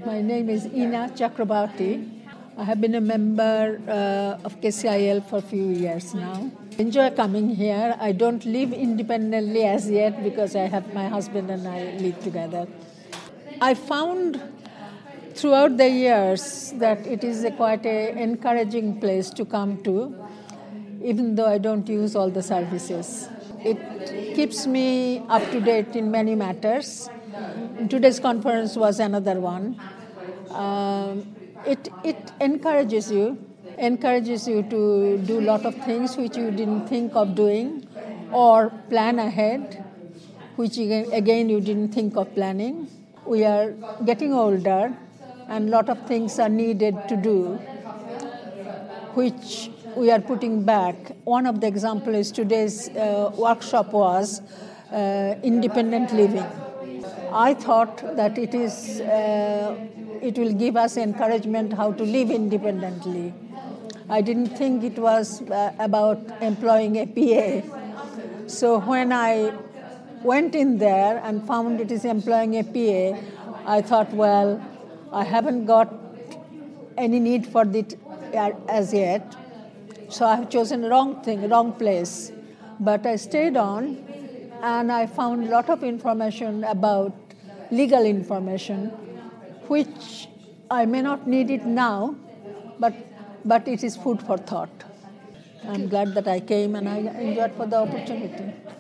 My name is Ina Chakrabarti. I have been a member of KCIL for a few years now. Enjoy coming here. I don't live independently as yet because I have my husband and I live together. I found throughout the years that it is quite an encouraging place to come to, even though I don't use all the services. It keeps me up to date in many matters. Today's conference was another one. It encourages you to do a lot of things which you didn't think of doing, or plan ahead, which again you didn't think of planning. We are getting older, and a lot of things are needed to do, which we are putting back. One of the examples is today's workshop was independent living. I thought that it will give us encouragement how to live independently. I didn't think it was about employing a PA. So when I went in there and found it is employing a PA, I thought, well, I haven't got any need for it as yet. So I have chosen the wrong place. But I stayed on, and I found a lot of information about legal information, which I may not need it now, but it is food for thought. I'm glad that I came and I enjoyed for the opportunity.